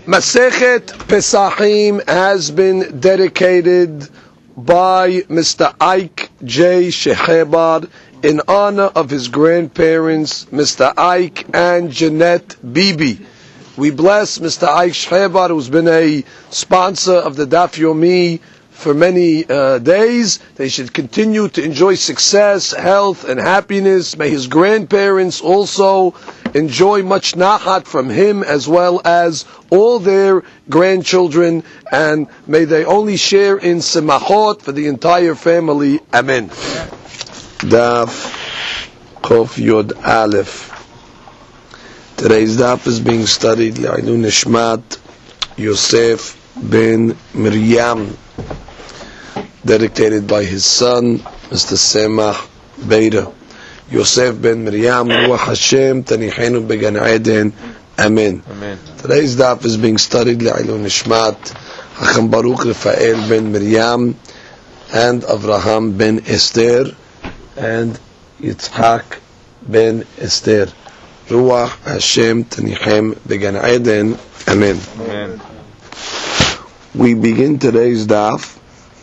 Masechet Pesachim has been dedicated by Mr. Ike J. Shehebar in honor of his grandparents, Mr. Ike and Jeanette Bibi. We bless Mr. Ike Shehebar, who's been a sponsor of the Daf Yomi for many days. They should continue to enjoy success, health, and happiness. May his grandparents also enjoy much nahat from him, as well as all their grandchildren, and may they only share in semachot for the entire family. Amen. Daf Kof Yod Aleph. Today's daf is being studied Le'ilun Nishmat Yosef ben Miriam, dedicated by his son, Mr. Semach Beida. Yosef ben Miriam, Ruach Hashem, Tanihenu Began Eden. Amen. Amen. Today's daf is being studied Le'ilun Nishmat Hacham Baruch Rafael ben Miriam and Avraham ben Esther and Yitzhak ben Esther. Ruach Hashem Tanichem Began Eden. Amen. Amen. We begin today's daf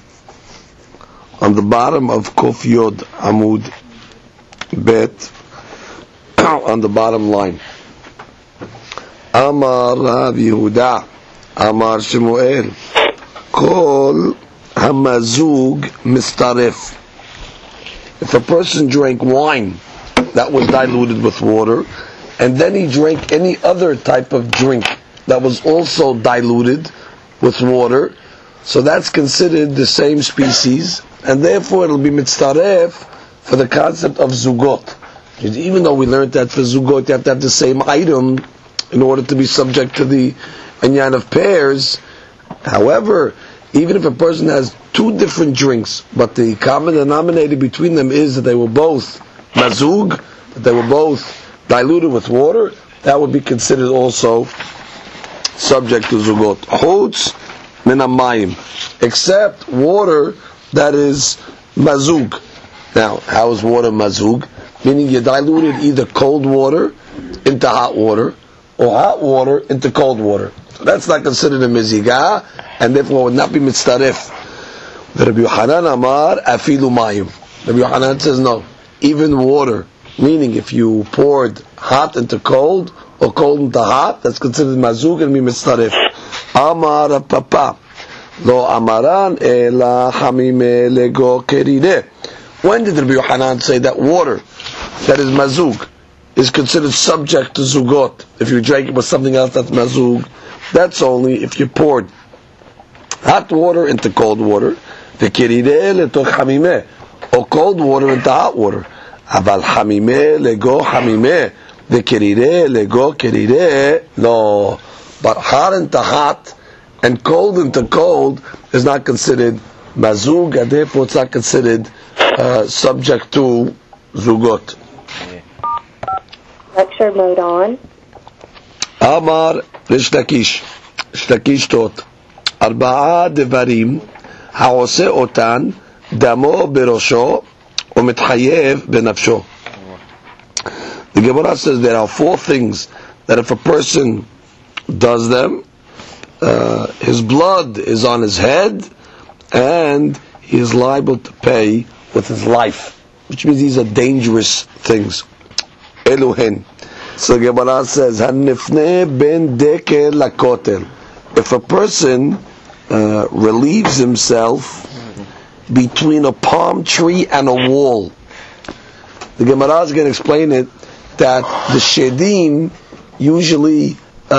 on the bottom of Kof Yod Amud Bet, on the bottom line. Amar Rav Yehuda Amar Shemuel Kol Hamazug Mistaref. If a person drank wine that was diluted with water, and then he drank any other type of drink that was also diluted with water, so that's considered the same species, and therefore it'll be mitzaref for the concept of zugot. Even though we learned that for zugot you have to have the same item in order to be subject to the inyan of pairs. However, even if a person has two different drinks, but the common denominator between them is that they were both mazug, that they were both diluted with water, that would be considered also subject to zugot. Chutz min hamayim, except water that is mazug. Now, how is water mazug? Meaning you diluted either cold water into hot water, or hot water into cold water. So that's not considered a mizigah, and therefore would not be mitzaref. The Rabbi Yochanan Amar afilu mayim. Rabbi Yochanan says no, even water. Meaning if you poured hot into cold, or cold into hot, that's considered mazug and be mitzaref. Amar papa. Lo amaran ela hamime lego keride. When did Rabbi Yochanan say that water that is mazug is considered subject to zugot? If you drank it with something else that's mazug, that's only if you poured hot water into cold water, the keride letoch hamime, or cold water into hot water. Aval hamime lego hamime, the keride lego keride, no. But hot into hot and cold into cold is not considered mazug, and therefore it's not considered subject to zugot. Lecture mode on. Amar Rish Lakish Tot Arba'a Devarim Ha'ose Otan Damo Berosho Umitchayev Benafsho. The Gemara says there are four things that if a person does them, his blood is on his head, and he is liable to pay with his life, which means these are dangerous things. Eluhen. So the Gemara says, Hanifne ben dekel lakotel. If a person relieves himself between a palm tree and a wall, the Gemara is going to explain it that the shedim usually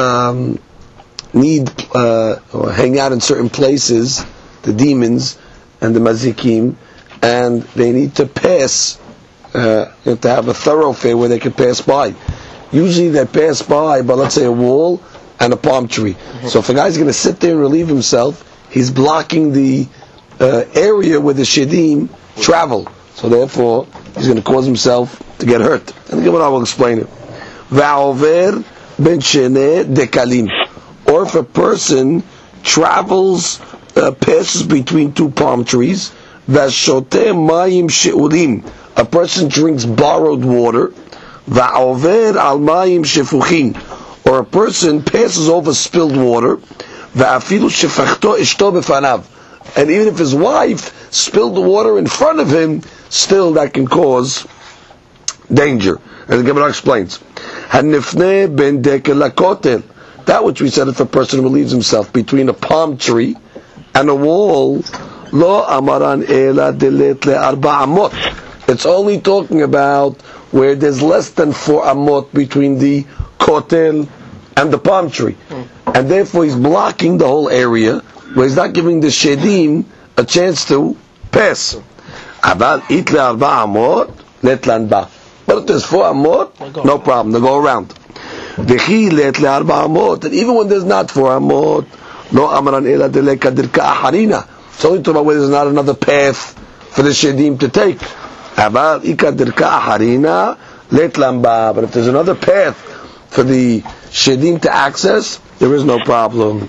need or hang out in certain places, the demons and the mazikim, and they need to pass, to have a thoroughfare where they can pass by. Usually they pass by let's say a wall and a palm tree. So if a guy's going to sit there and relieve himself, he's blocking the area where the shedim travel. So therefore, he's going to cause himself to get hurt. And the Gemara will explain it. Va'over ben shene dekalim. Or if a person travels, passes between two palm trees, v'shoteh mayim she'ulim. A person drinks borrowed water, va'over al mayim shefuchin. or a person passes over spilled water, ואפילו שפכתו אשתו בפניו, and even if his wife spilled the water in front of him, still that can cause danger. As the Gemara explains, hanifne ben dekel lakotel, that which we said if a person relieves himself between a palm tree and a wall, lo amaran ela delet le arba amot. It's only talking about where there's less than 4 amot between the kotel and the palm tree, and therefore he's blocking the whole area, where he's not giving the shedim a chance to pass. Aval it le arba amot letlan ba. But if there's 4 amot, no problem, they go around. V'chi let le arba amot, and even when there's not 4 amot, no amaran ela dele kadirka aharina. It's only talking about where there's not another path for the shedim to take. Aval ikadirka aharina letlan ba. But if there's another path for the shedim to access, there is no problem.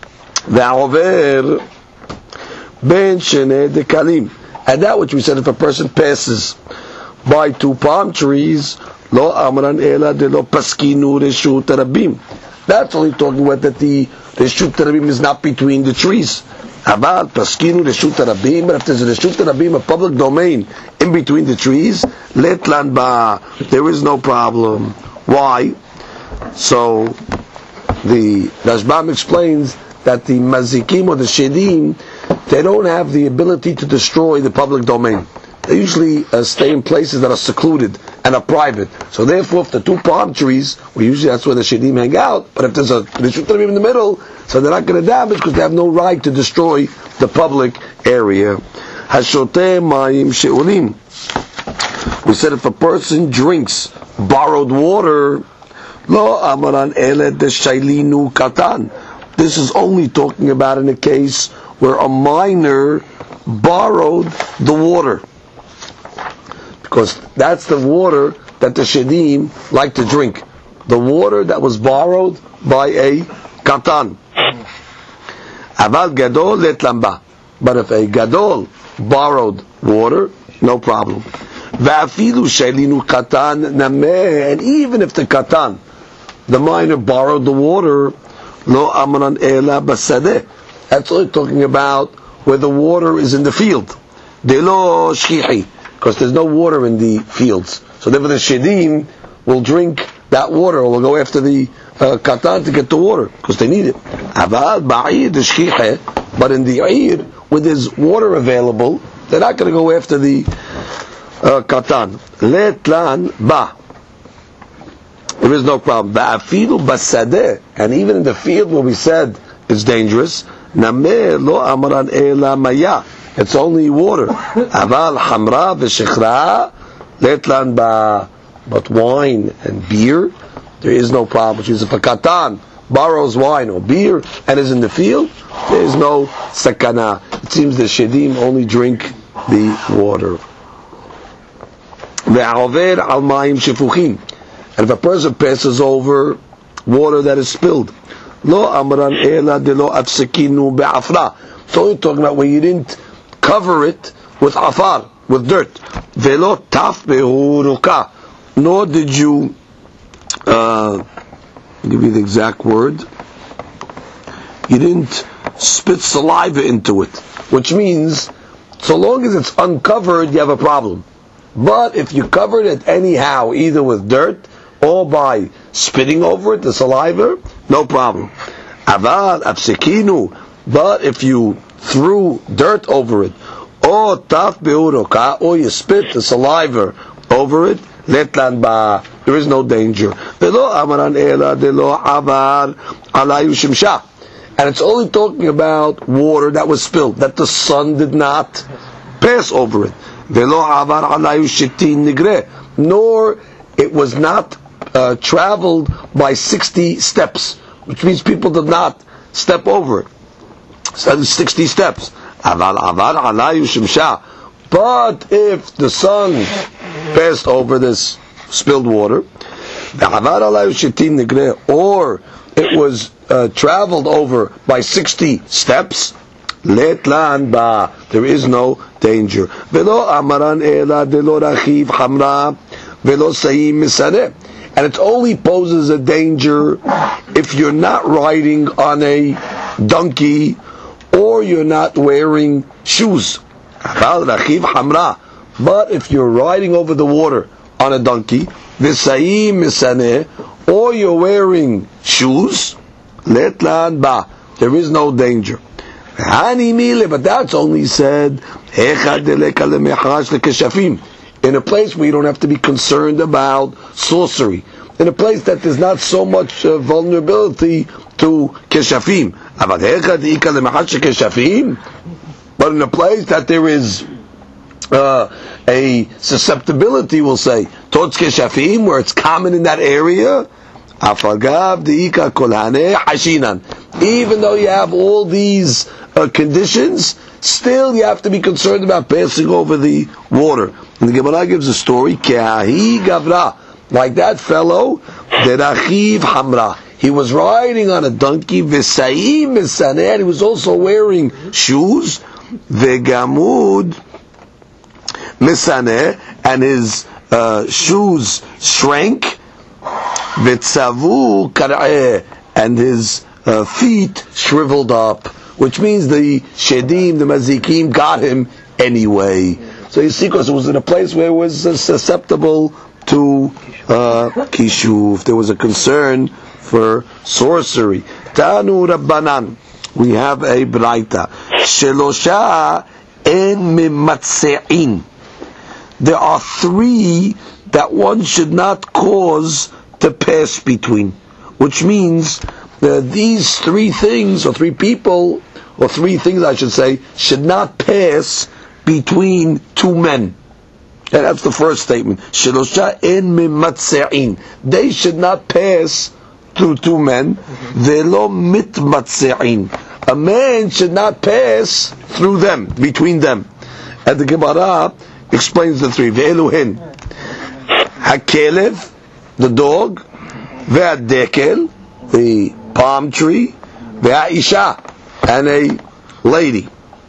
V'aover ben shene dekalim, and that which we said if a person passes by 2 palm trees, lo amran ela de lo paskinu reshut rabim. That's only talking about that the reshut rabim is not between the trees. Aval paskinu reshut rabim, but if there's a reshut rabim, a public domain in between the trees, letlan ba, there is no problem. Why? So the Rashbam explains that the mazikim or the shedim, they don't have the ability to destroy the public domain. They usually stay in places that are secluded and are private. So therefore, if the 2 palm trees, well, usually that's where the shedim hang out, but if there's a reshut rabim in the middle, so they're not going to damage because they have no right to destroy the public area. Hashoteh mayim she'ulim. We said if a person drinks borrowed water, lo amaran ele de shailinu katan. This is only talking about in a case where a minor borrowed the water, because that's the water that the shedim like to drink. The water that was borrowed by a katan. Aval gadol letlamba. But if a gadol borrowed water, no problem. Va'afilu shailinu katan nameh. And even if the katan, the minor, borrowed the water, lo amran ela basadeh. That's only talking about where the water is in the field. De lo shchihi, because there's no water in the fields. So therefore the shedim will drink that water, or will go after the katan to get the water, because they need it. Aval ba'id shchihi, but in the eir, where there's water available, they're not going to go after the katan. Letlan ba. There is no problem. Ba'afilu basadeh, and even in the field where we said it's dangerous, nameh lo amran ela maya. It's only water. Aval hamra v'shechra letlan ba. But wine and beer, there is no problem. Which is if a katan borrows wine or beer and is in the field, there is no sakana. It seems the shedim only drink the water. Ve'aver al mayim shefuchim. And if a person passes over water that is spilled, lo amran ela de lo afsekinu be'afra. So you're talking about when you didn't cover it with afar, with dirt. Velo taf behuruka. Nor did you, I'll give you the exact word, you didn't spit saliva into it. Which means, so long as it's uncovered, you have a problem. But if you covered it anyhow, either with dirt or by spitting over it, the saliva, no problem. Aval afsekinu, but if you threw dirt over it, or taf beuroka, or you spit the saliva over it, letlan ba, there is no danger. Velo amaran ela de lo avar alayu shimsha. And it's only talking about water that was spilled, that the sun did not pass over it. Velo avar alayu shitin nigre, nor it was not traveled by 60 steps, which means people did not step over it. So 60 steps. Aval avar alayu shimsha. But if the sun passed over this spilled water, or it was traveled over by 60 steps, letlan ba, there is no danger. Velo amaran ela de lo rachiv hamra velo sayim misareh. and it only poses a danger if you're not riding on a donkey or you're not wearing shoes. But if you're riding over the water on a donkey, or you're wearing shoes, there is no danger. But that's only said in a place where you don't have to be concerned about sorcery, in a place that there's not so much vulnerability to keshafim. But in a place that there is a susceptibility, we'll say, towards keshafim, where it's common in that area, even though you have all these conditions, still you have to be concerned about passing over the water. And the Gemara gives a story, like that fellow, derachiv hamra. He was riding on a donkey, v'sa'im misaneh, and he was also wearing shoes, v'gamud misaneh, and his shoes shrank, v'tzavu kar'eh, and his feet shriveled up, which means the shedim, the mazikim, got him anyway. So you see, because it was in a place where it was susceptible to kishuv, there was a concern for sorcery. Tanu Rabbanan, we have a braita. Shelosha en mimatse'in. There are three that one should not cause to pass between, which means these three things, or three people, or three things I should say, should not pass between two men. And that's the first statement. Shelosha en mimatse'in. They should not pass through two men. Velo mitmatse'in. A man should not pass through them, between them. And the Gemara explains the three. Ve'eluhin. Hakelev, the dog. Ve'adekel, the palm tree. Ve'aisha, and a lady.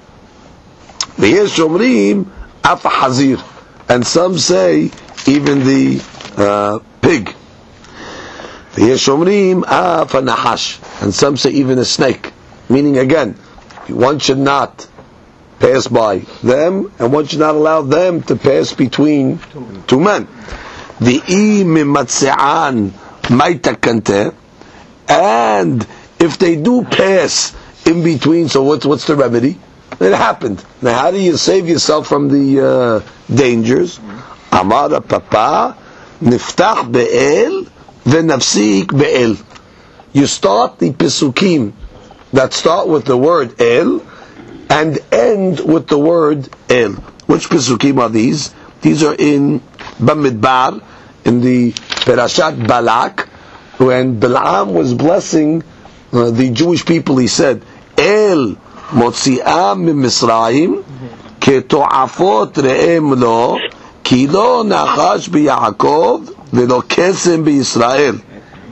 Ve'yesh omrim af hazir. And some say even the pig. Ve'yesh omrim af nahash. And some say even a snake. Meaning again, one should not pass by them, and one should not allow them to pass between two men. Ve'i mimatse'an maitakante. And if they do pass in between, so what's the remedy? It happened. Now, how do you save yourself from the dangers? Amara papa niftach be'el v'nafsik be'el. You start the pesukim that start with the word el and end with the word el. Which pesukim are these? These are in Bamidbar, in the Perashat Balak, when Balaam was blessing the Jewish people. He said, El motzi'am mimisraim keto'afot re'em lo ki lo nachash b'Yaakov v'lo kesem b'Yisrael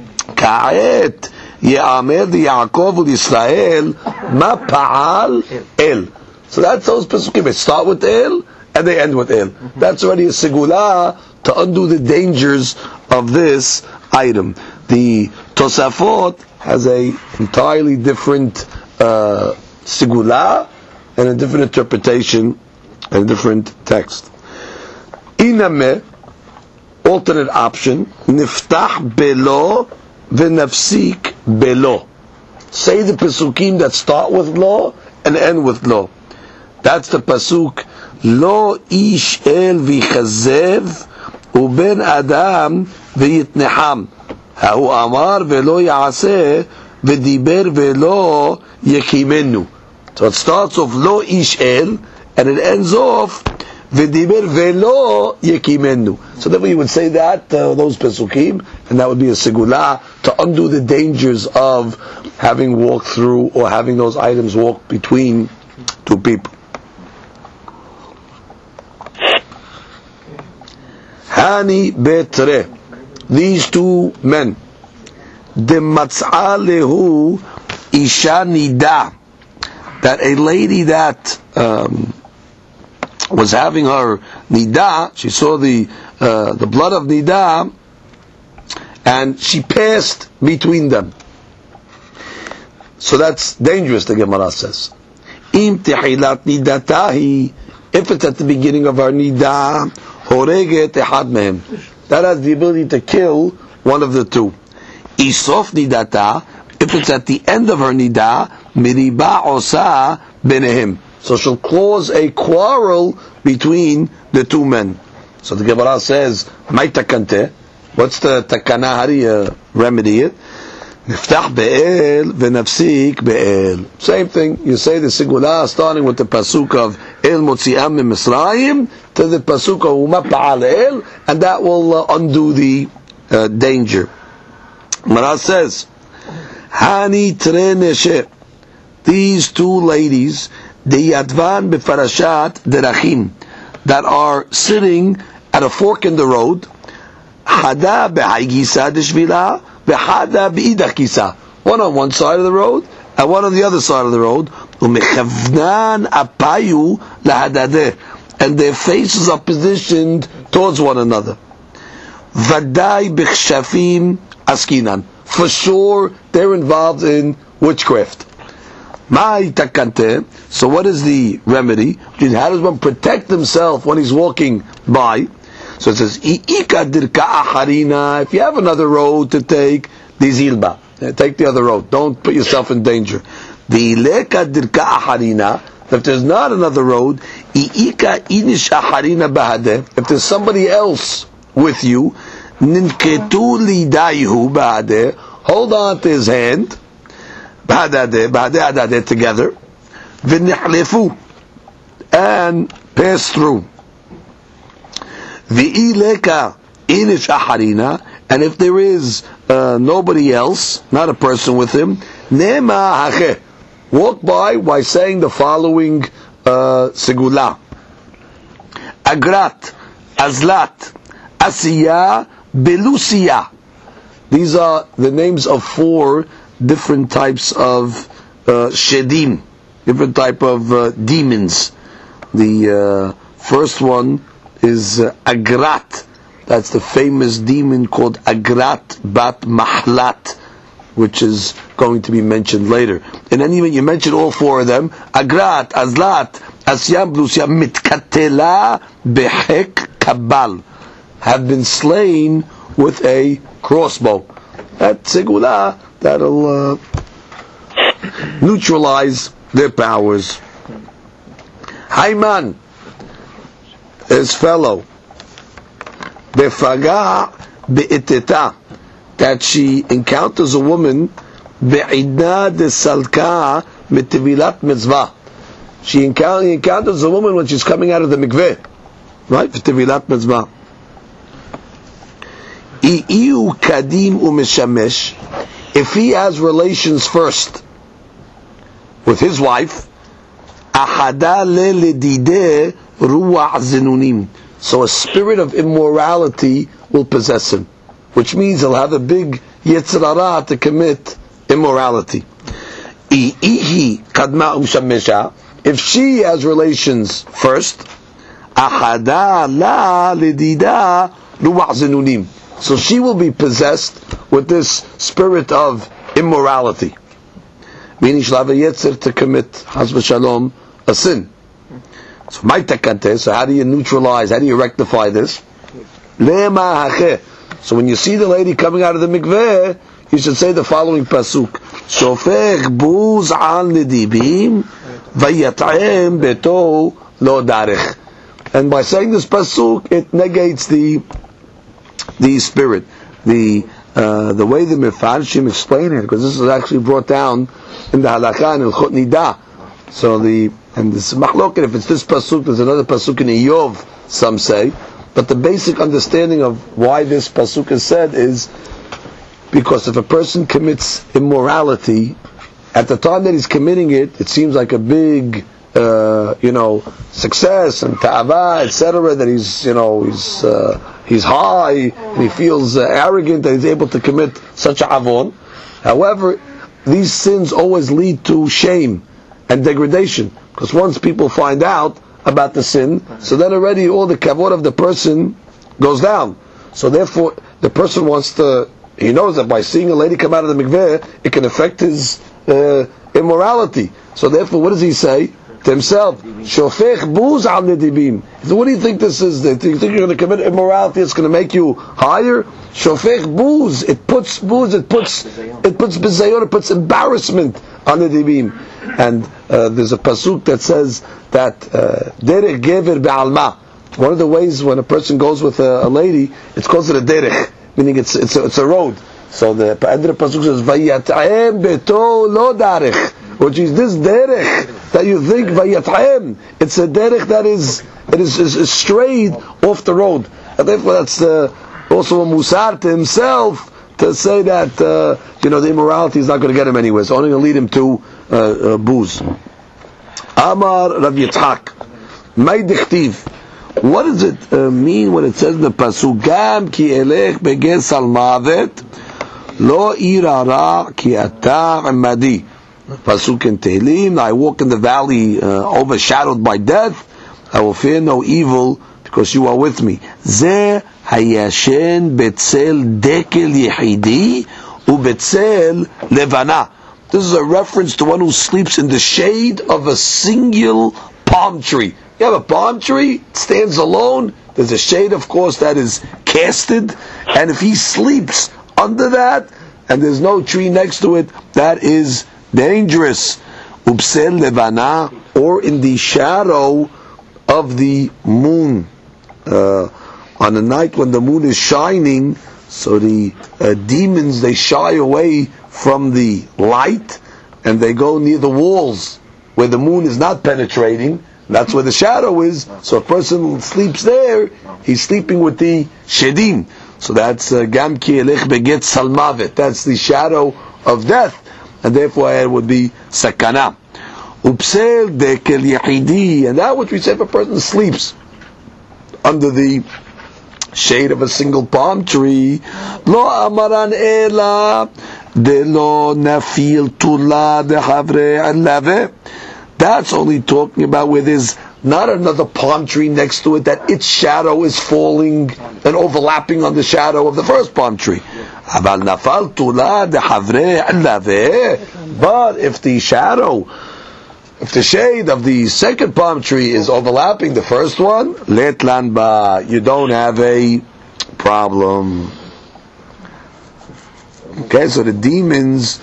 ka'et ye'amed Yaakov u'Yisrael ma pa'al el. So that's those pesukim. They start with el and they end with el. That's already a segula to undo the dangers of this item. The Tosafot has a entirely different sigula and a different interpretation and a different text. Iname, alternate option, niftach belo v'nafsik belo. Say the pesukim that start with lo and end with lo. That's the pasuk lo ish el v'chazev uben adam v'yitneham. Ha'u amar velo ya'aseh v'diber velo yekimenu. So it starts off lo ish el and it ends off v'diber velo yekimenu. So then we would say that those pesukim, and that would be a segula to undo the dangers of having walked through or having those items walk between two people. Hani betre. These two men, Dematz'alehu isha nida, that a lady that was having her nida, she saw the blood of nida, and she passed between them. So that's dangerous, the Gemara says. Im tehilat nidatahi, if it's at the beginning of our nidah, horeget ehad mehem, that has the ability to kill one of the two. Isof nidata, if it's at the end of her nidah, miriba osa benehem, so she'll cause a quarrel between the two men. So the Gemara says, "May takante." What's the takana? How do you remedy it? Niftach be'el v'nafsik be'el. Same thing. You say the Sigula starting with the pasuk of El Motzi'am min Misrayim to the pasuk of Uma Pa'al El, and that will undo the danger. Gemara says, Hani tre neshe. These two ladies, the Yadvan befarashat derachim, that are sitting at a fork in the road. Hada be'haygisa deshvila, v'hada be'idach kisa. One on one side of the road, and one on the other side of the road. U'mechavnan apayu lahadadeh, and their faces are positioned towards one another. Vadai b'chshafim askinan. For sure, they're involved in witchcraft. Ma'ai takante. So what is the remedy? How does one protect himself when he's walking by? So it says, if you have another road to take, take the other road. Don't put yourself in danger. If there's not another road, if there's somebody else with you, hold on to his hand, together, and pass through. And if there is nobody else, not a person with him, walk by saying the following segula: Agrat, Azlat, Asiya, Belusiya. These are the names of 4 different types of shedim, different type of demons. The first one is Agrat. That's the famous demon called Agrat Bat Mahlat, which is going to be mentioned later. And then even you mention all 4 of them: Agrat, Azlat, Asyam, Blusia, Mitkatela, Behek, Kabal, have been slain with a crossbow. That Segula, that'll neutralize their powers. Hayman, his fellow, Befaga be'iteta, that she encounters a woman, be'idna de salka mitivilat mitzvah. She encounters a woman when she's coming out of the mikveh, right? Mitivilat mitzvah. Iu kadim u'mishamesh, if he has relations first with his wife, ahada le'ledide ruach zinunim, so a spirit of immorality will possess him, which means he'll have a big yetzer hara to commit immorality. Ihi kadma u'mishamesha, if she has relations first, ahada la ledida ruach zinunim, so she will be possessed with this spirit of immorality, meaning she'll have a yetzer to commit haz v'shalom a sin. So how do you neutralize? How do you rectify this? So when you see the lady coming out of the mikveh, you should say the following pasuk: Shofech buz al nedibim vayat'em beto lo darech. And by saying this pasuk, it negates the spirit. The way the Mefarshim explain it, because this is actually brought down in the halakha and Ilchot Nidah. So and this machloket, if it's this pasuk, there's another pasuk in Iyov, some say. But the basic understanding of why this pasuk is said is because if a person commits immorality, at the time that he's committing it, it seems like a big, success and ta'ava, etc. That he's high and he feels arrogant that he's able to commit such a avon. However, these sins always lead to shame and degradation, because once people find out about the sin, so then already all the kavod of the person goes down. So therefore, the person wants to, He knows that by seeing a lady come out of the mikveh, it can affect his immorality. So therefore, what does he say to himself? Shofech buz al nedibim. So what do you think this is? Do you think you're going to commit immorality? It's going to make you higher? Shofech buz. It puts buz. It puts bizayon. It puts embarrassment on nedibim. And there's a pasuk that says that derech gever be'alma. One of the ways when a person goes with a lady, it's called a derech, meaning it's a road. So the end of the pasuk says vayat'em beto lo darech, which is this derech that you think vayat'em. It's a derech that is strayed off the road, and therefore that's also a musar to himself to say that the immorality is not going to get him anywhere. It's only going to lead him to booze. Amar Rav Yitzchak, May dichtiv. What does it mean when it says in the pasuk Gam ki elech beges al mavet lo irara ki ata amadi? Pasuk in Tehillim, I walk in the valley overshadowed by death, I will fear no evil because you are with me. Ze hayashen betzel dekel yehidi u betzel levana. This is a reference to one who sleeps in the shade of a single palm tree. You have a palm tree, it stands alone, there's a shade, of course, that is casted, and if he sleeps under that, and there's no tree next to it, that is dangerous. Ubsel levana, or in the shadow of the moon. On the night when the moon is shining, so the demons, they shy away from the light, and they go near the walls, where the moon is not penetrating. That's where the shadow is. So a person sleeps there, he's sleeping with the shedim. So that's gam ki elech beget salmavet. That's the shadow of death, and therefore it would be sakana. Upsel dekel yahidi, and that which we say if a person sleeps under the shade of a single palm tree, lo amaran ela de lo nafil tula de havre alave. That's only talking about where there's not another palm tree next to it, that its shadow is falling and overlapping on the shadow of the first palm tree. But if the shadow, if the shade of the second palm tree is overlapping the first one, letlan ba, you don't have a problem. Okay, so the demons,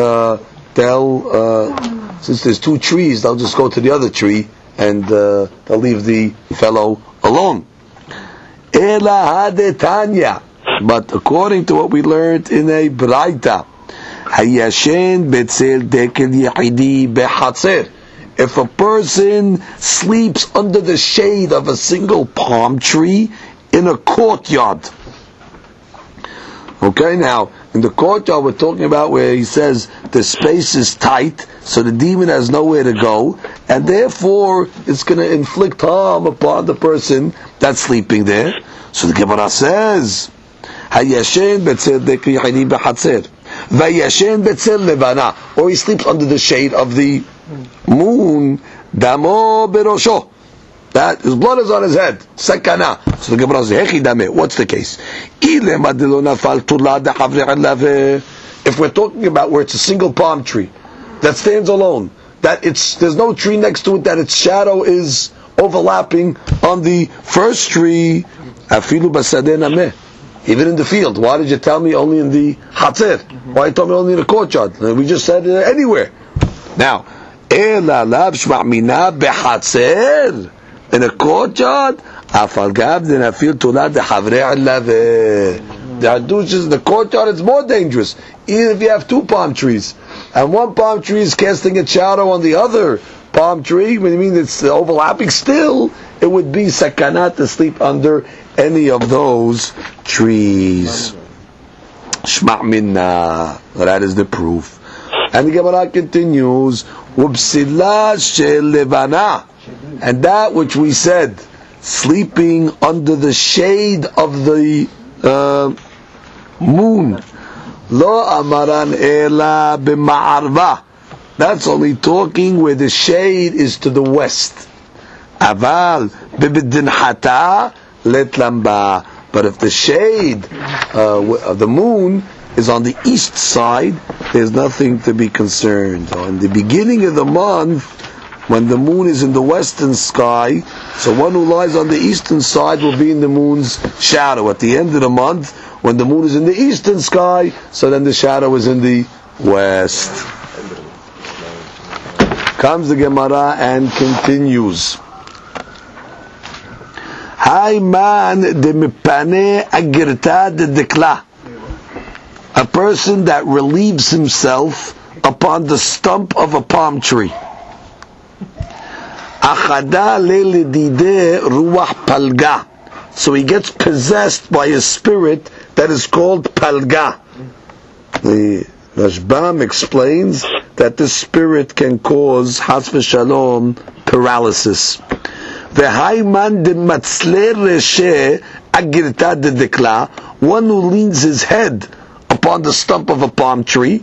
since there's two trees, they'll just go to the other tree and they'll leave the fellow alone. Ela hadetanya, but according to what we learned in a braita, hayashen betzel dekel yahidi behatzer. If a person sleeps under the shade of a single palm tree in a courtyard. Okay, now in the courtyard we're talking about where he says the space is tight, so the demon has nowhere to go, and therefore it's going to inflict harm upon the person that's sleeping there. So the Gemara says, "Hayashen betzel dekri hani behatzer, vayashen betzel levana," or he sleeps under the shade of the moon. Damo berosho. That his blood is on his head. Sakana. So the Gemara says, "Hechi dame." What's the case? If we're talking about where it's a single palm tree that stands alone, that there's no tree next to it, that its shadow is overlapping on the first tree, afilu basadeh nameh. Even in the field. Why did you tell me only in the hatzer? Why you told me only in the courtyard? We just said anywhere. Now, ela lav shma' mina behatzer. In a courtyard, the courtyard is more dangerous. Even if you have two palm trees, and one palm tree is casting its shadow on the other palm tree, when you mean it's overlapping, still it would be sakana to sleep under any of those trees. Shma' minna. That is the proof. And the Gemara continues, Ubsila shel levana. And that which we said, sleeping under the shade of the moon, lo amaran ela b'ma'arva. That's only talking where the shade is to the west. Aval b'bidinhata letlamba. But if the shade of the moon is on the east side, there's nothing to be concerned. So in the beginning of the month, when the moon is in the western sky, so one who lies on the eastern side will be in the moon's shadow. At the end of the month, when the moon is in the eastern sky, so then the shadow is in the west. Comes the Gemara and continues. Hay man de mipane agirta de dekla. A person that relieves himself upon the stump of a palm tree. Achada leledide ruach palga. So he gets possessed by a spirit that is called palga. The Rashbam explains that this spirit can cause has v'shalom paralysis. V'hayman de matzle reshe agirta de dekla. One who leans his head upon the stump of a palm tree.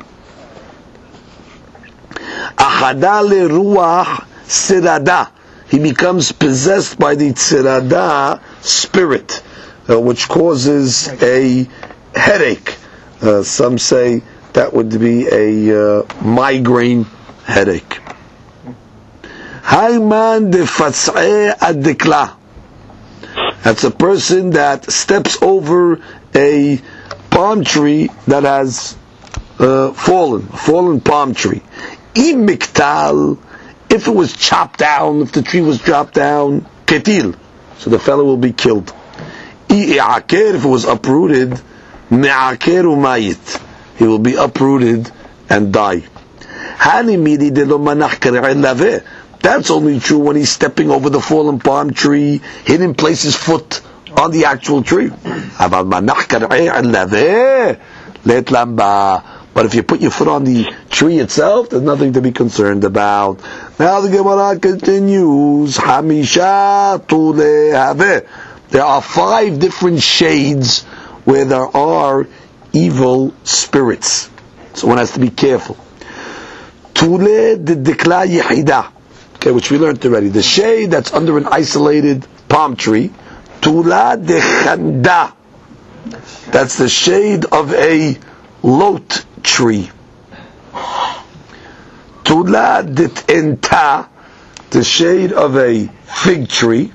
Achada le ruach sirada. He becomes possessed by the sirada spirit, which causes a headache. Some say that would be a migraine headache. Hayman de fatz'e ad-dikla. That's a person that steps over a palm tree that has fallen palm tree. Imiktal, if it was chopped down, if the tree was dropped down, ketil, so the fellow will be killed. I'aker, if it was uprooted, me'aker umayit, he will be uprooted and die. That's only true when he's stepping over the fallen palm tree. He didn't place his foot on the actual tree. But if you put your foot on the tree itself, there's nothing to be concerned about. Now the Gemara continues. Hamisha tulehave. There are 5 different shades where there are evil spirits. So one has to be careful. Tule de dekla yehida. Okay, which we learned already. The shade that's under an isolated palm tree. Tula de chanda. That's the shade of a lot tree. Tula de enta. The shade of a fig tree.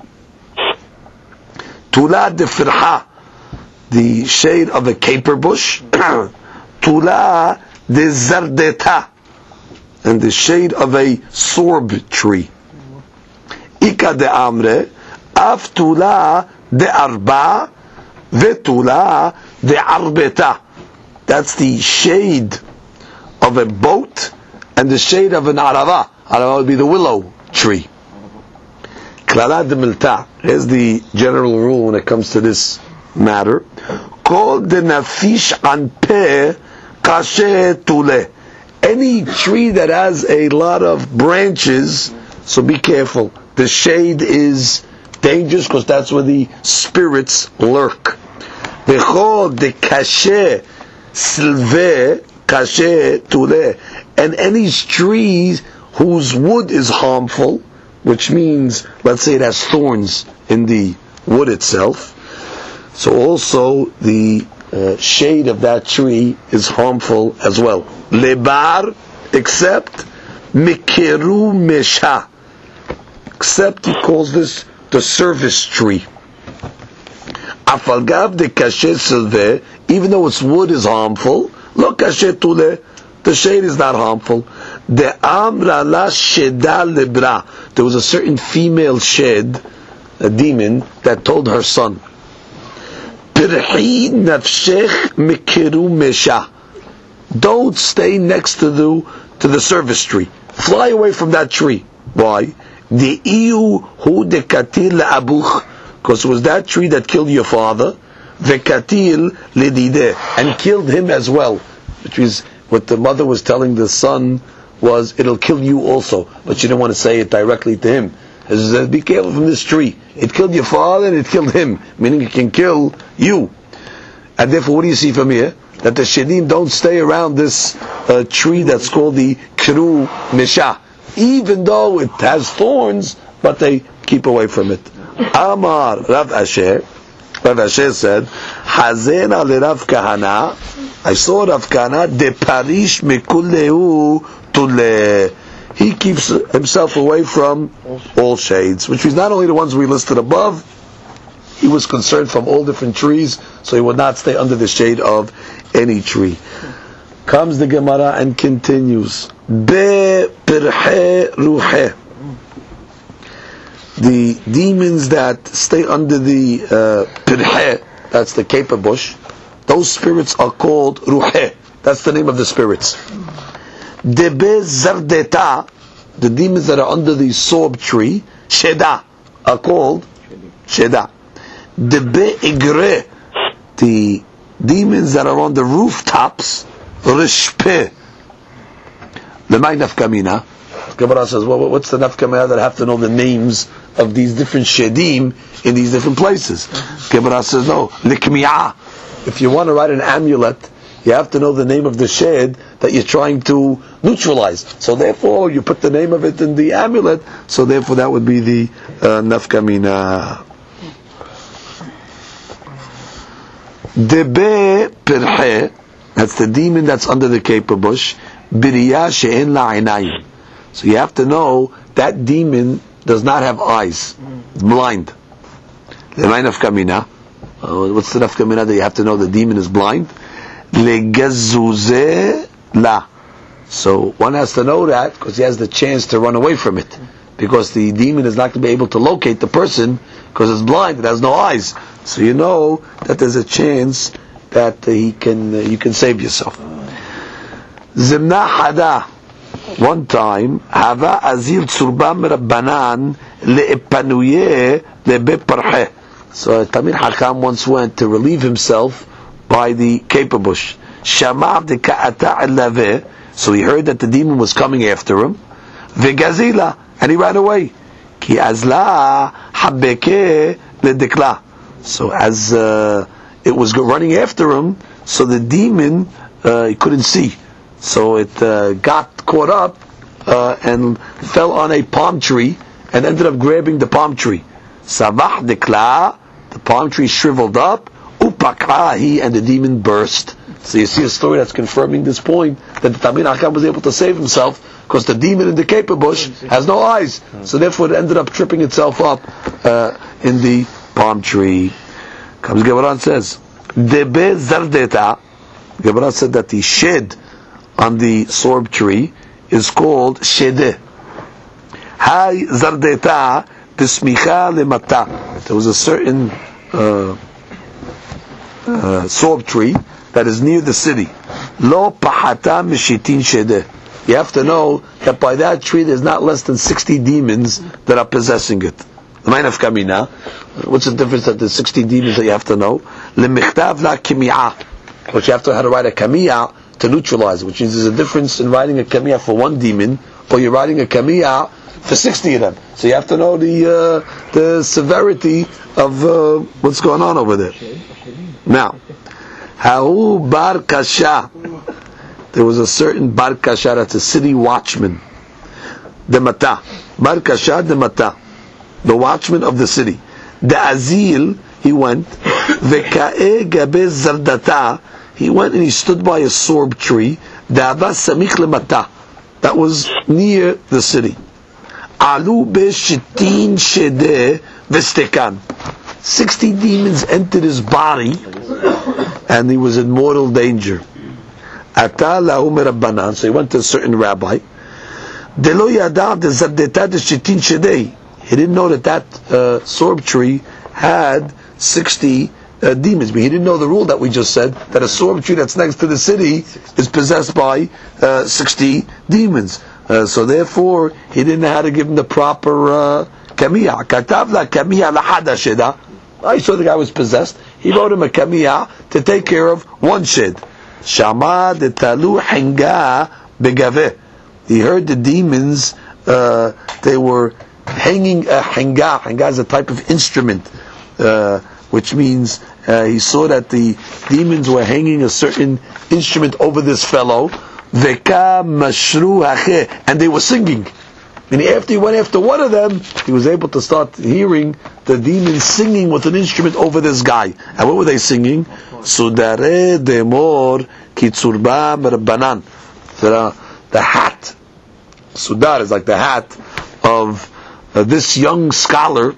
Tula de firha. The shade of a caper bush. Tula de zardeta. And the shade of a sorb tree. Ika de amre, af tula de arba, vetula de arbeta. That's the shade of a boat and the shade of an arava. Arava would be the willow tree. Klala de milta. Here's the general rule when it comes to this matter. Kol de nafish an pe kashe tule. Any tree that has a lot of branches, so be careful. The shade is dangerous because that's where the spirits lurk. V'chol de kashe silve kashe tule. And any trees whose wood is harmful, which means, let's say it has thorns in the wood itself, so also the shade of that tree is harmful as well. Lebar, except Mikeru Mesha. Except he calls this the service tree. Afalgav de kashe silve, even though its wood is harmful, lo kashe tule, the shade is not harmful. De amra la sheda lebra. There was a certain female shed, a demon, that told her son, Pirhi nafshech Mikeru Mesha. Don't stay next to the service tree. Fly away from that tree. Why? The iu hu de katil abuch, because it was that tree that killed your father. The katil ledide, and killed him as well. Which is what the mother was telling the son was, it'll kill you also. But she didn't want to say it directly to him. She said, be careful from this tree. It killed your father and it killed him, meaning it can kill you. And therefore, what do you see from here? That the shedim don't stay around this tree that's called the Kiru Mesha, even though it has thorns, but they keep away from it. Amar Rav Asher said, Hazena le Rav Kahana, I saw Rav Kana de parish mikuleu tule. He keeps himself away from all shades, which is not only the ones we listed above. He was concerned from all different trees, so he would not stay under the shade of any tree. Comes the Gemara and continues. Be pirhe ruhe. The demons that stay under the pirhe, that's the caper bush, those spirits are called ruhe. That's the name of the spirits. Debe zardeta, the demons that are under the sorb tree, sheda, are called sheda. Debe igre, the demons that are on the rooftops, rishpe. Lemay nafkamina. Gemara says, well, what's the nafkamina that I have to know the names of these different shedim in these different places? Gemara says, no, likmi'ah. If you want to write an amulet, you have to know the name of the shed that you're trying to neutralize. So therefore, you put the name of it in the amulet, so therefore that would be the nafkamina. Debe pirhe, that's the demon that's under the caper bush. Biriya she'en la'inayim. So you have to know that demon does not have eyes. It's blind. Lemay nafkamina. What's the nafkamina that you have to know the demon is blind? Legazuze la. So one has to know that because he has the chance to run away from it. Because the demon is not going to be able to locate the person because it's blind, it has no eyes. So you know that there's a chance that you can save yourself. Zimna hada. One time, hava azil tsurbam rabbanan le'epanuye le'beparhe. So Tamir Hakam once went to relieve himself by the caper bush. Shamav de ka'ata alave. So he heard that the demon was coming after him. Vegazila, and he ran away. Ki azla habeke ledekla. So as it was running after him, so the demon he couldn't see. So it got caught up and fell on a palm tree and ended up grabbing the palm tree. Savah dekla, the palm tree shriveled up. Upakrahi, and the demon burst. So you see a story that's confirming this point that the Tamir Hakam was able to save himself because the demon in the caper bush has no eyes. So therefore it ended up tripping itself up in the palm tree. Comes Gemara and says, Debe zardeta. Gemara said that the shed on the sorb tree is called shede. Hai zardeta tismicha lemata. There was a certain sorb tree that is near the city. Lo pahata mishitin shede. You have to know that by that tree there's not less than 60 demons that are possessing it. What's the difference that there's 60 demons that you have to know? Lemichtav la kimi'ah. But you have to know how to write a kami'ah to neutralize it, which means there's a difference in writing a kami'ah for one demon or you're writing a kami'ah for 60 of them. So you have to know the severity of what's going on over there. Now, Ha'u bar kasha. There was a certain bar kasha, that's a city watchman. The mata. Bar kasha the mata. The watchman of the city. The azil, he went. Veka'e gabe zardata. He went and he stood by a sorb tree. Da'ava samich lemata. That was near the city. Alu beshitin shede vestekan. 60 demons entered his body and he was in mortal danger. Ata lahu merabbanan. So he went to a certain rabbi. Delo yadav de zardeta de shitin shede. He didn't know that sorb tree had 60 demons. But he didn't know the rule that we just said, that a sorb tree that's next to the city is possessed by 60 demons. So therefore, he didn't know how to give him the proper kamiyah. Katav la kamiyah lahada sheda. I saw the guy was possessed. He wrote him a kamiyah to take care of one shed. Shama de talu hinga begaveh. He heard the demons, they were hanging a hinga. Hinga is a type of instrument, which means he saw that the demons were hanging a certain instrument over this fellow. Veka mashru hache, and they were singing. Meaning after he went after one of them, he was able to start hearing the demons singing with an instrument over this guy. And what were they singing? Sudare demor kitsurba merbanan. The hat. Sudar is like the hat of this young scholar.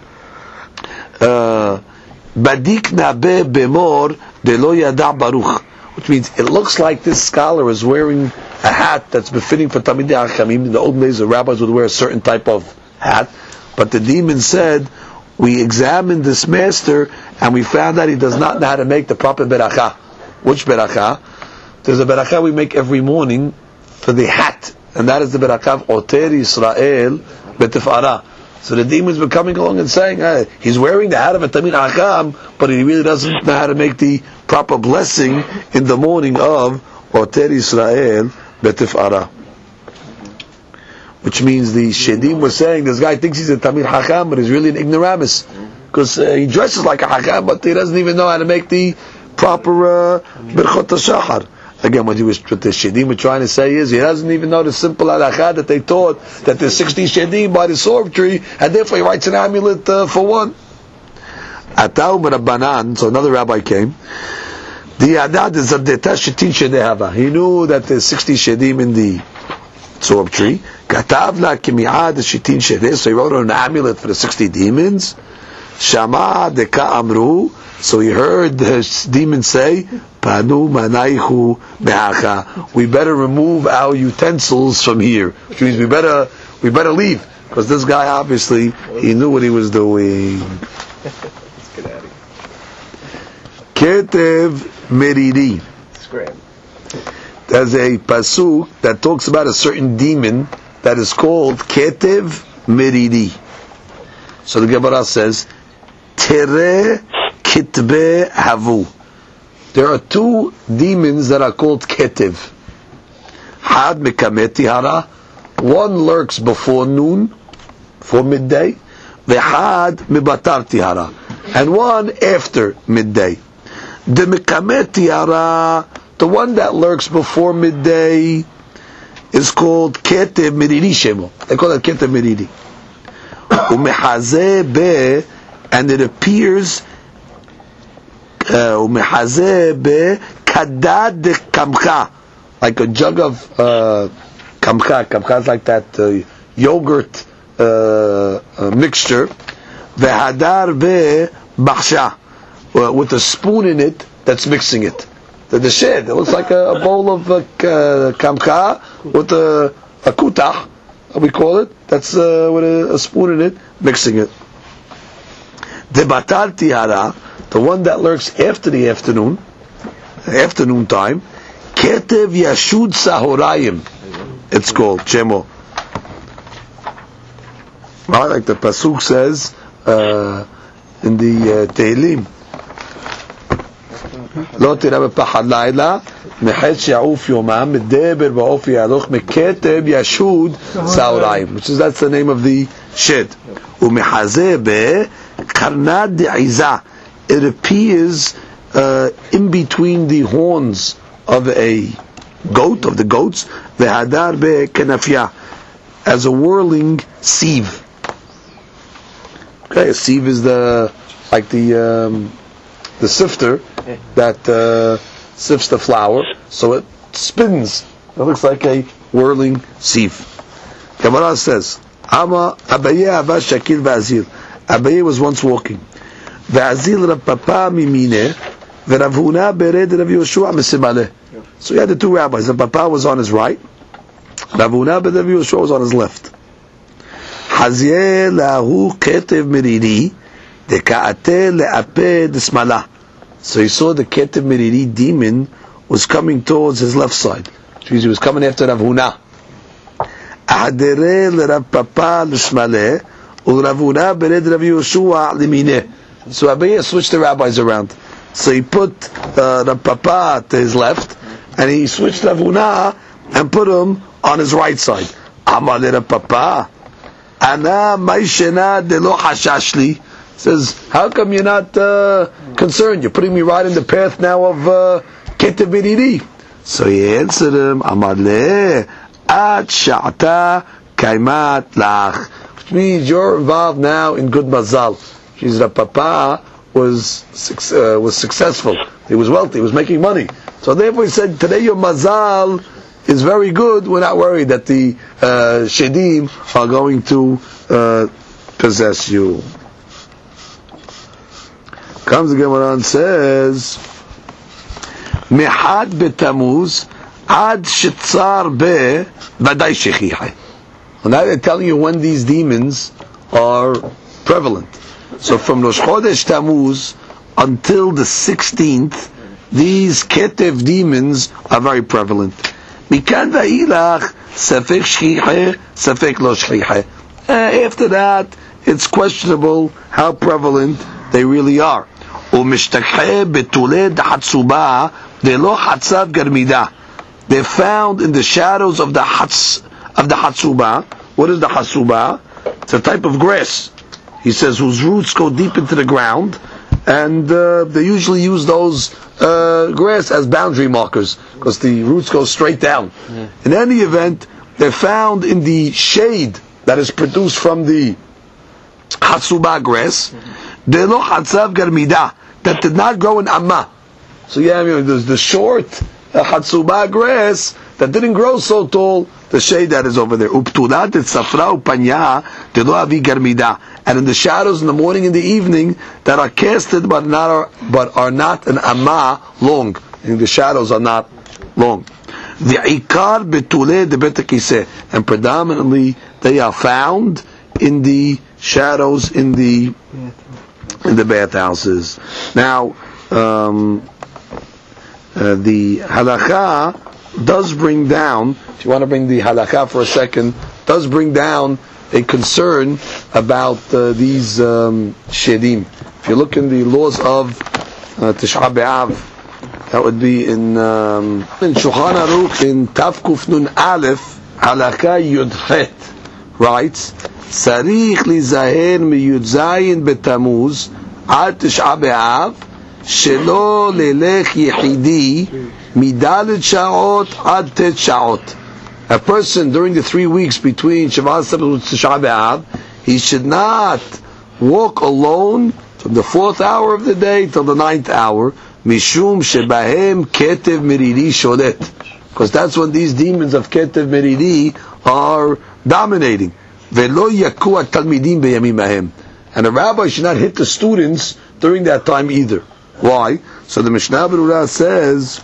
Badikna be bemor de lo yada baruch, which means it looks like this scholar is wearing a hat that's befitting for Talmidei Chachamim. In the old days, the rabbis would wear a certain type of hat, but the demon said, we examined this master and we found that he does not know how to make the proper beracha. Which beracha? There's a beracha we make every morning for the hat, and that is the beracha of Oter Yisrael Betifara. So the demons were coming along and saying, hey, he's wearing the hat of a Talmid Chacham, but he really doesn't know how to make the proper blessing in the morning of Oter Yisrael Betifara. Which means the Shedim was saying, this guy thinks he's a Talmid Chacham, but he's really an ignoramus. Because he dresses like a Chacham, but he doesn't even know how to make the proper Birchot HaShachar. Again, what the Shedim were trying to say is, he doesn't even know the simple halakha that they taught, that there's 60 Shedim by the sorb tree, and therefore he writes an amulet for one. Atau Rabbanan, so another rabbi came. He knew that there's 60 Shedim in the sorb tree. So he wrote an amulet for the 60 demons. Shama deka amru. So he heard the demon say, Panu manaihu be'acha. We better remove our utensils from here. Which means we better leave. Because this guy obviously, he knew what he was doing. Ketev meridi. There's a pasuk that talks about a certain demon that is called Ketev meridi. So the Gemara says, Tere kitbe havu. There are two demons that are called Ketev. Had mekameti hara. One lurks before noon, before midday. Vehad mibatarti hara. And one after midday. The mekameti hara, the one that lurks before midday, is called Ketev meridi shemo. They call it Ketev meridi. Umehazeh be, and it appears umehazeh be kadad de kamcha, like a jug of kamcha. Kamcha is like that yogurt mixture. Vehadar be bachsha, with a spoon in it that's mixing it. The shed, it looks like a bowl of kamcha with a kutach, we call it. That's with a spoon in it, mixing it. The batar tihara, the one that lurks after the afternoon time, Ketev Yashud Sahorayim, it's called Chemo. Right, like the pasuk says in the Tehillim, Lo tira b'pachad laila mechet she'uf yomam medeber ba'ofi yaluch meketev Yashud Sahorayim, which is, that's the name of the shed. Umehazeh be karnad de'izah. It appears in between the horns of a goat, of the goats, vehadar be kenafia, as a whirling sieve. Okay, a sieve is the sifter that sifts the flour, so it spins. It looks like a whirling sieve. Gemara says, Ama Abaye Ava Shakil Vazil. Abaye was once walking. Vazil Rav Papa Mimine, Rav Huna Bered Rav Yoshua Mesimale. So he had the two rabbis. Rav Papa was on his right, Rav Huna Bered Rav Yoshua was on his left. Hazie lahu ketev meridi, dekaate leape desmala. So he saw the ketev meridi demon was coming towards his left side. Which means he was coming after Rav Huna. Ahadere Rav Papa l'shmale, u'Rav Huna bered Rav Yoshua l'mineh. So Abaye switched the rabbis around. So he put Rav Papa to his left, and he switched Rav Huna and put him on his right side. Amar le Rav Papa, Ana ma'ishena de lo hashashli. Says, how come you're not concerned? You're putting me right in the path now of Ketev meridi. So he answered him, Amar le at sha'ata Mikaimat lach, which means you're involved now in good mazal. She's the papa was successful. He was wealthy. He was making money. So therefore, he said, today your mazal is very good. We're not worried that the shedim are going to possess you. Comes the Gemara and says, Mehad betamuz ad shetzar be vaday shechicha. Now they're telling you when these demons are prevalent. So from Rosh Chodesh Tammuz until the 16th, these Ketev demons are very prevalent. Mikan va'ilach safek shchicha, safek lo shchicha. After that, it's questionable how prevalent they really are. U'mishtakhe betuled hatsuba ve'lo hatzav garmida. They're found in the shadows of the hatsuba. What is the hatsuba? It's a type of grass. He says whose roots go deep into the ground, and they usually use those grass as boundary markers because the roots go straight down. Yeah. In any event, they're found in the shade that is produced from the hatsuba grass. Delo hatzav garmida, that did not grow in amma. So there's the short hatsuba grass that didn't grow so tall. The shade that is over there. Uptulat safra upanya delo avi garmida. And in the shadows in the morning and the evening that are casted but are not an amma long. And the shadows are not long. The ikar betule de betakise, and predominantly they are found in the shadows in the bathhouses. Now the halakha does bring down, if you want to bring the halakha for a second, does bring down a concern about these shedim. If you look in the laws of Tisha B'Av, that would be in Shulchan Aruch in Tavkuf Nun Aleph, halakha Yudchet, writes, Sarich li zaher mi Yudzayin betamuz ad Tisha B'Av shelo lelech yechidi midalet sha'ot ad tet sha'ot. A person during the 3 weeks between Shavuot and Tisha B'Av, he should not walk alone from the 4th hour of the day till the 9th hour, mishum shebahem ketev meridi sholet, because that's when these demons of ketev meridi are dominating. Velo yaku talmidim beyamim ahem, and a rabbi should not hit the students during that time either. Why? So the Mishnah Berurah says,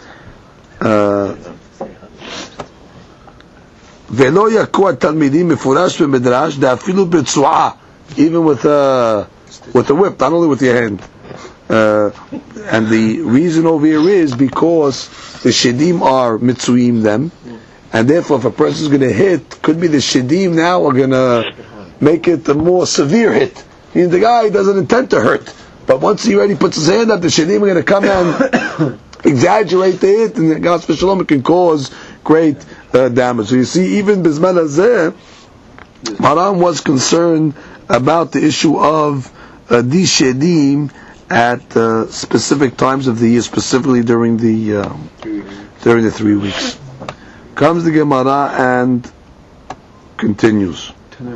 Velo yaku talmidim mefurash b'medrash da'afilu b'tzu'ah, even with a whip, not only with your hand. And the reason over here is because the shedim are mitzuim them, and therefore if a person is going to hit, could be the shedim now are going to make it a more severe hit. Meaning the guy doesn't intend to hurt, but once he already puts his hand up, the shedim are going to come and exaggerate the hit, and God Shalom, it can cause great damage. So you see, even Bizman Hazeh, Maran was concerned about the issue of these shedim at specific times of the year, specifically during the 3 weeks. Comes the Gemara and continues.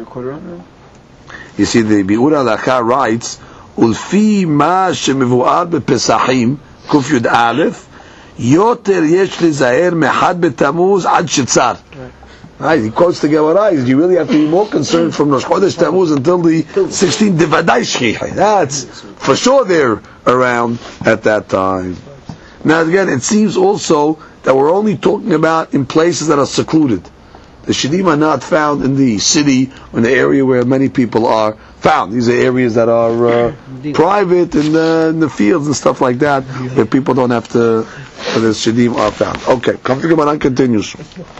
You see, the Biur Halakha writes, "Ulfi ma shemevuar bepesachim kuf yud aleph yoter yesh lizaher mehad betamuz ad shetzar." Right, he quotes the Gemara. You really have to be more concerned from Rosh Chodesh Tammuz until the 16th. Devadai shchicha. That's for sure they're around at that time. Now again, it seems also that we're only talking about in places that are secluded. The shedim are not found in the city or in the area where many people are found. These are areas that are private in the fields and stuff like that, where people don't have to. Where the shedim are found. Okay, come to Gemara continues.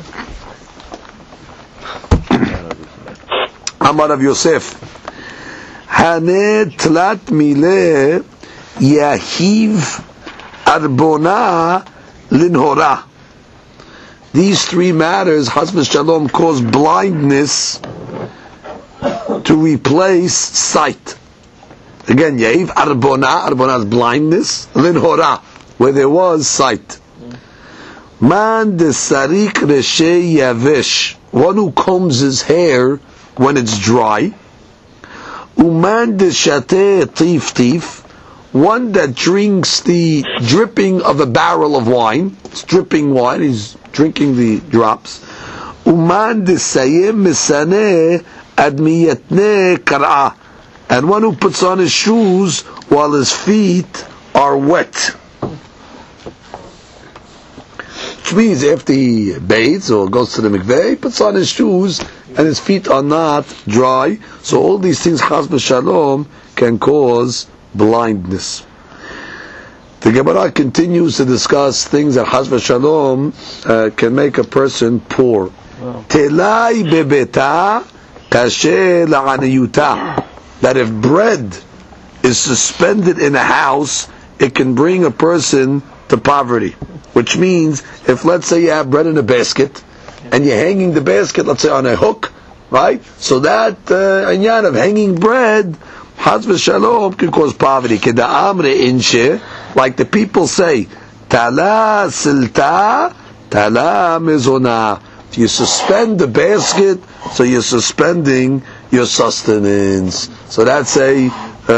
Amar of Yosef, Hane tlat mile yahiv arbona linhora. These 3 matters, husband shalom, cause blindness to replace sight. Again, yahiv arbona is blindness, linhora, where there was sight. Man de sarik reshe yavesh. one who combs his hair when it's dry. Uman deshateh tif, one that drinks the dripping of a barrel of wine. It's dripping wine, he's drinking the drops. Uman desayem misaneh admiyatne kar'a, and one who puts on his shoes while his feet are wet. Which means after he bathes or goes to the mikveh, he puts on his shoes and his feet are not dry. So all these things, chas v'shalom, can cause blindness. The Gemara continues to discuss things that chas v'shalom can make a person poor. Telai bebeta kashe la'aniyuta, that if bread is suspended in a house, it can bring a person to poverty. Which means, if let's say you have bread in a basket, and you're hanging the basket, let's say on a hook, right? So that inyan of hanging bread, chas v'shalom, can cause poverty. Keda'amre inshe, like the people say, tala silta, tala mezona. If you suspend the basket, so you're suspending your sustenance. So that's a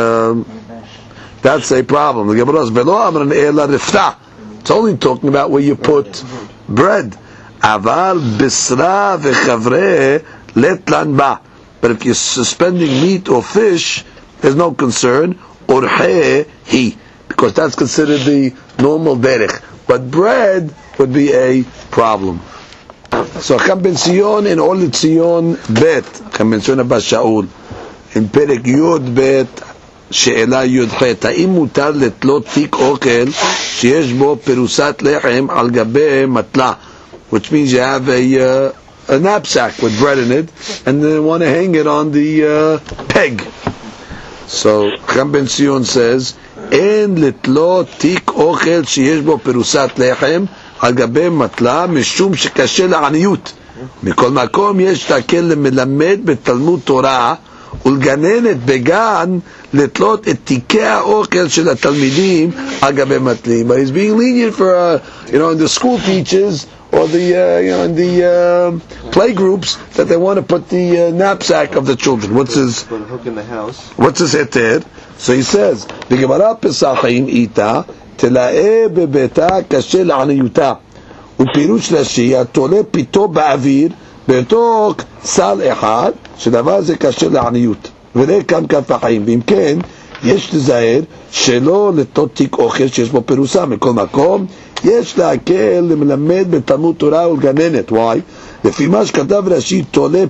problem. The Gemara says, velo amran ela rifta. It's only talking about where you put bread. Aval bisra v'chavre letlan ba. But if you're suspending meat or fish, there's no concern. Orhe hi, because that's considered the normal derech. But bread would be a problem. So Chacham ben Sion in Ol Tzion Bet, Chacham ben Sion Abba Shaul, in Perek Yod Bet, שאלה י"ח, האם מותר לתלות תיק אוכל שיש בו פירוסת לחם על גבי מטלה, which means you have a knapsack with bread in it and they want to hang it on the peg. So Chacham ben Sion says, אין לתלות תיק אוכל שיש בו פירוסת לחם על גבי מטלה משום שקשה לעניות. מכל מקום יש להקל למלמד בתלמוד תורה ולגננת בגן לתלות את תיקי האוכל של התלמידים על גבי מטלים. But he's being lenient for, in the school teachers or the, in the play groups that they want to put the knapsack of the children. What's his? Put a hook in the house. What's his heter? So he says, בגמרא פסחים איתה תלאה בביתה קשה לעניותה ופירוש רש"י התולה פיתו באוויר בתוך סל אחד שדבר זה קשה לעניות וראה כאן כף החיים. ואם כן יש לזהר שלא לתות תיק אוכל שיש בו פירוסה. מכל מקום יש להקל למלמד בתלמוד תורה ולגננת. why? לפי מה שכתב רש"י תולה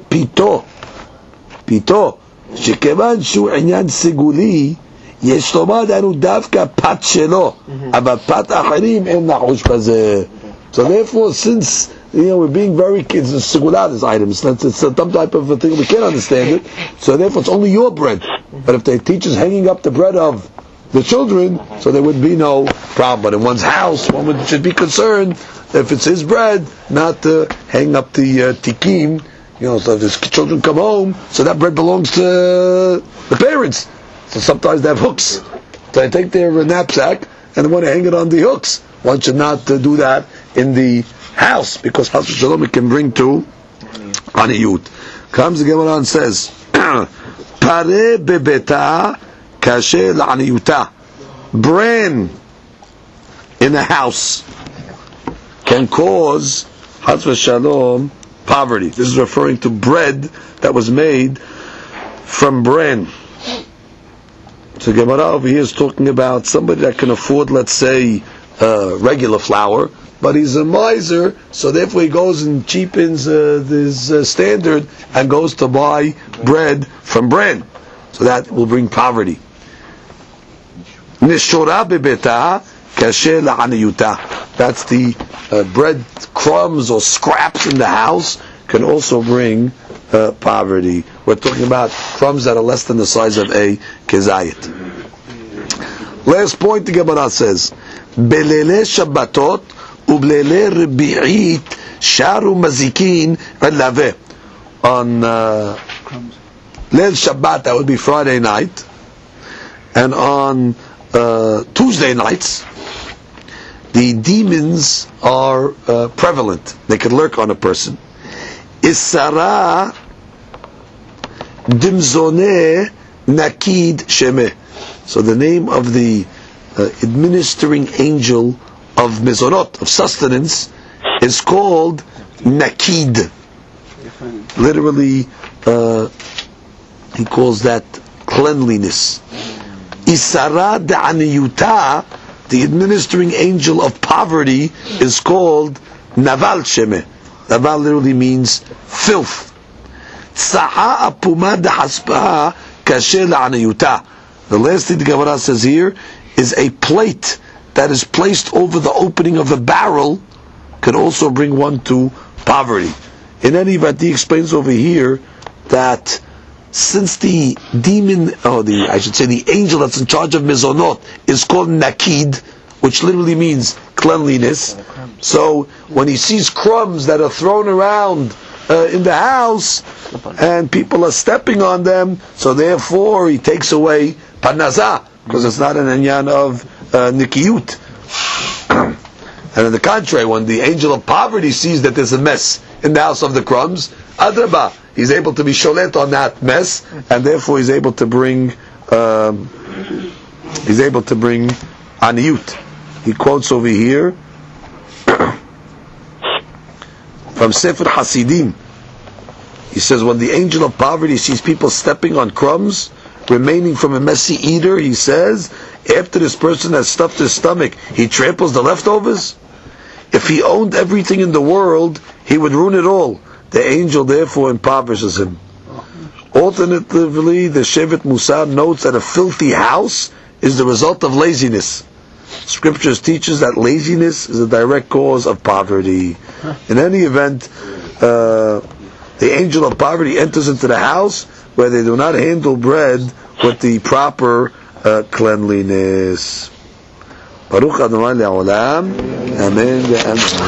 פיתו שכיוון שהוא עניין סגולי יש לומר דהיינו דווקא פת שלו, אבל פת אחרים אין נחוש בזה. So therefore, since we're being very kids, it's seguladas items, it's some type of a thing we can't understand it, so therefore it's only your bread. But if the teacher's hanging up the bread of the children, so there would be no problem. But in one's house, one should be concerned if it's his bread, not to hang up the tikim, so if his children come home, so that bread belongs to the parents. So sometimes they have hooks. So they take their knapsack and they want to hang it on the hooks. One should not do that in the house because Chas v'Shalom it can bring to aniyut. Comes the Gemara and says, Pare bebeta kashe la'aniyuta. Bran in the house can cause Chas v'Shalom poverty. This is referring to bread that was made from bran. So Gemara over here is talking about somebody that can afford, let's say, regular flour, but he's a miser, so therefore he goes and cheapens his standard and goes to buy bread from bran. So that will bring poverty. Nishora bebeta kashe la'aniyuta. That's the bread crumbs or scraps in the house can also bring poverty. We're talking about crumbs that are less than the size of a kezayit. Last point the Gemara says, Belele Shabbatot ublele Rebi'it sharu mazikin alave. On Leil Shabbat, that would be Friday night, and on Tuesday nights, the demons are prevalent. They can lurk on a person. Isara Dimzone Nakid Shemeh. So the name of the administering angel of mezonot, of sustenance, is called Nakid. Literally, he calls that cleanliness. Isara Da'aniyuta, the administering angel of poverty, is called Naval Shemeh. Naval literally means filth. Tsa'a apuma dahaspaha kashe la'aniyuta. The last thing the Gemara says here is a plate that is placed over the opening of the barrel can also bring one to poverty. In any event, he explains over here that since the demon, the angel that's in charge of mezonot is called Nakid, which literally means cleanliness, so when he sees crumbs that are thrown around in the house and people are stepping on them, so therefore he takes away parnasah, because it's not an inyan of nikiyut. And on the contrary, when the angel of poverty sees that there's a mess in the house of the crumbs, adrabah, he's able to be sholet on that mess, and therefore he's able to bring aniyut. He quotes over here from Sefer Hasidim. He says, when the angel of poverty sees people stepping on crumbs remaining from a messy eater, he says, after this person has stuffed his stomach, he tramples the leftovers. If he owned everything in the world, he would ruin it all. The angel therefore impoverishes him. Alternatively, the Shevet Musar notes that a filthy house is the result of laziness. Scriptures teaches that laziness is a direct cause of poverty. In any event, the angel of poverty enters into the house where they do not handle bread with the proper cleanliness. Baruch Adonai Le'olam. Amen.